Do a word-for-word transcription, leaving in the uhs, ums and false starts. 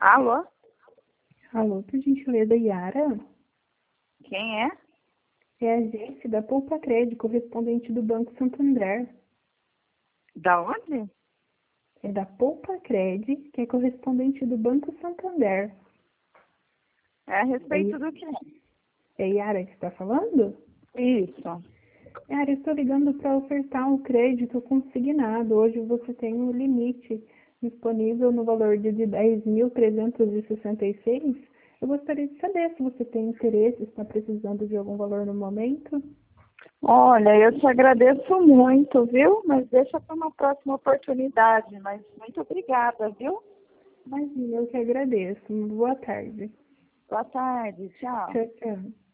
Alô? Alô, por gentileza, Yara? Quem é? É a agência da Poupa Cred, correspondente do Banco Santander. Da onde? É da Poupa Cred, que é correspondente do Banco Santander. É a respeito É, do quê? é Yara que está falando? Isso. Yara, eu estou ligando para ofertar um crédito consignado. Hoje você tem um limite disponível no valor de dez mil trezentos e sessenta e seis. Eu gostaria de saber se você tem interesse, se está precisando de algum valor no momento. Olha, eu te agradeço muito, viu? Mas deixa para uma próxima oportunidade. Mas muito obrigada, viu? Imagina, eu que agradeço. Boa tarde. Boa tarde. Tchau. Tchau, tchau.